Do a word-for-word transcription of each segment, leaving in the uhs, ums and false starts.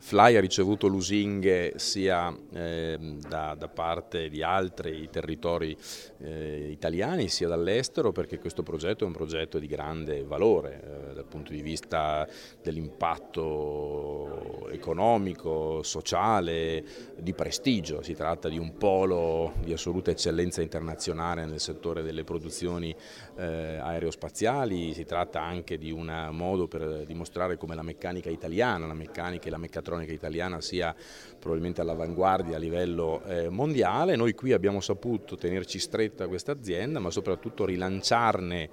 Fly ha ricevuto lusinghe sia eh, da, da parte di altri territori eh, italiani sia dall'estero, perché questo progetto è un progetto di grande valore eh, dal punto di vista dell'impatto economico, sociale, di prestigio. Si tratta di un polo di assoluta eccellenza internazionale nel settore delle produzioni eh, aerospaziali, si tratta anche di un modo per dimostrare come la meccanica italiana, la meccanica e la meccatronica italiana sia probabilmente all'avanguardia a livello eh, mondiale. Noi qui abbiamo saputo tenerci stretta questa azienda, ma soprattutto rilanciarne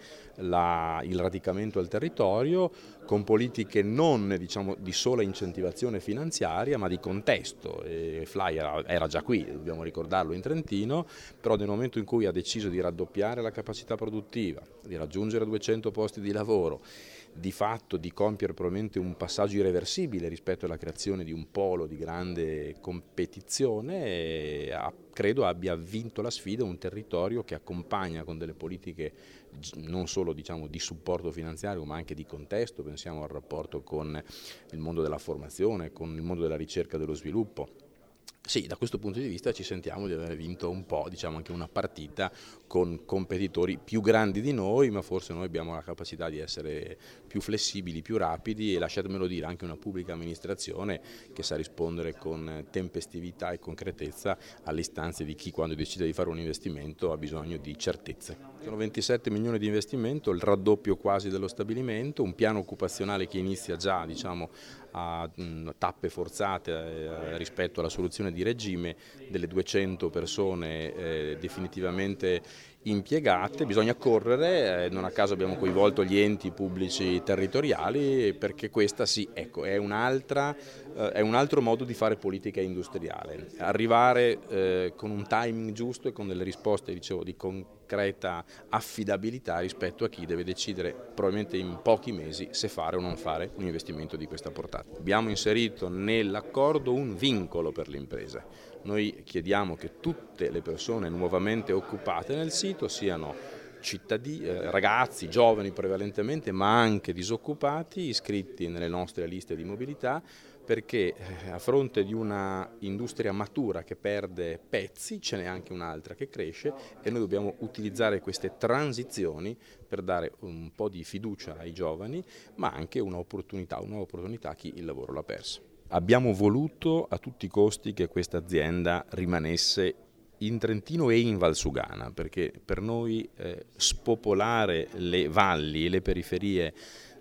la, il radicamento al territorio con politiche non diciamo, di sola incentivazione finanziaria, ma di contesto. E Fly era, era già qui, dobbiamo ricordarlo, in Trentino, però nel momento in cui ha deciso di raddoppiare la capacità produttiva, di raggiungere duecento posti di lavoro, di fatto di compiere probabilmente un passaggio irreversibile rispetto alla creazione di un polo di grande competizione, e ha, credo abbia vinto la sfida un territorio che accompagna con delle politiche non solo diciamo, di supporto finanziario, ma anche di contesto. Pensiamo al rapporto con il mondo della formazione, con il mondo della ricerca e dello sviluppo. Sì, da questo punto di vista ci sentiamo di aver vinto un po', diciamo anche una partita con competitori più grandi di noi, ma forse noi abbiamo la capacità di essere più flessibili, più rapidi e, lasciatemelo dire, anche una pubblica amministrazione che sa rispondere con tempestività e concretezza alle istanze di chi, quando decide di fare un investimento, ha bisogno di certezze. Sono ventisette milioni di investimento, il raddoppio quasi dello stabilimento, un piano occupazionale che inizia già diciamo, a mh, tappe forzate eh, rispetto alla soluzione di regime delle duecento persone eh, definitivamente impiegate. Bisogna correre, eh, non a caso abbiamo coinvolto gli enti pubblici territoriali, perché questa sì, ecco, è, un'altra, eh, è un altro modo di fare politica industriale, arrivare eh, con un timing giusto e con delle risposte dicevo, di concreta affidabilità rispetto a chi deve decidere probabilmente in pochi mesi se fare o non fare un investimento di questa portata. Abbiamo inserito nell'accordo un vincolo per le imprese. Noi chiediamo che tutte le persone nuovamente occupate nel sito siano cittadini, eh, ragazzi, giovani prevalentemente, ma anche disoccupati, iscritti nelle nostre liste di mobilità, perché eh, a fronte di una industria matura che perde pezzi, ce n'è anche un'altra che cresce e noi dobbiamo utilizzare queste transizioni per dare un po' di fiducia ai giovani, ma anche un'opportunità, un'opportunità a chi il lavoro l'ha perso. Abbiamo voluto a tutti i costi che questa azienda rimanesse in Trentino e in Valsugana, perché per noi eh, spopolare le valli e le periferie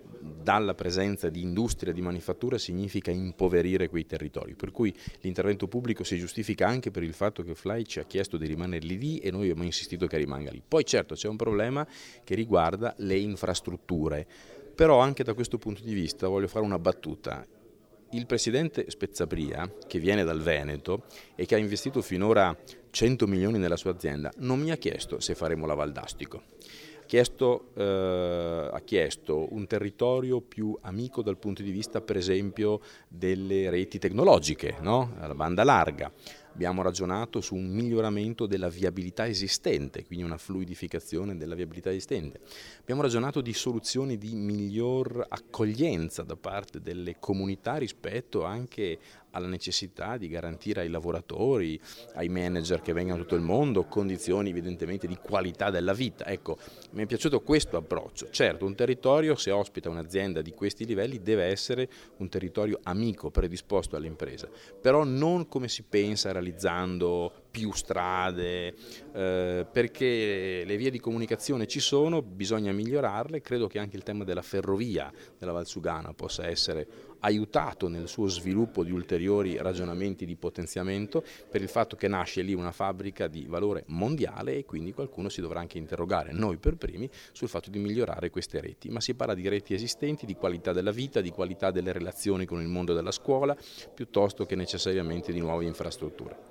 dalla presenza di industria e di manifattura significa impoverire quei territori, per cui l'intervento pubblico si giustifica anche per il fatto che Fly ci ha chiesto di rimanere lì e noi abbiamo insistito che rimanga lì. Poi certo c'è un problema che riguarda le infrastrutture, però anche da questo punto di vista voglio fare una battuta. Il presidente Spezzabria, che viene dal Veneto e che ha investito finora cento milioni nella sua azienda, non mi ha chiesto se faremo la Valdastico. Ha chiesto, eh, ha chiesto un territorio più amico dal punto di vista, per esempio, delle reti tecnologiche, no? La banda larga. Abbiamo ragionato su un miglioramento della viabilità esistente, quindi una fluidificazione della viabilità esistente. Abbiamo ragionato di soluzioni di miglior accoglienza da parte delle comunità rispetto anche alla necessità di garantire ai lavoratori, ai manager che vengono da tutto il mondo, condizioni evidentemente di qualità della vita. Ecco, mi è piaciuto questo approccio. Certo, un territorio, se ospita un'azienda di questi livelli, deve essere un territorio amico, predisposto all'impresa, però non come si pensa realizzando più strade, eh, perché le vie di comunicazione ci sono, bisogna migliorarle. Credo che anche il tema della ferrovia della Valsugana possa essere aiutato nel suo sviluppo di ulteriori ragionamenti di potenziamento, per il fatto che nasce lì una fabbrica di valore mondiale e quindi qualcuno si dovrà anche interrogare, noi per primi, sul fatto di migliorare queste reti. Ma si parla di reti esistenti, di qualità della vita, di qualità delle relazioni con il mondo della scuola, piuttosto che necessariamente di nuove infrastrutture.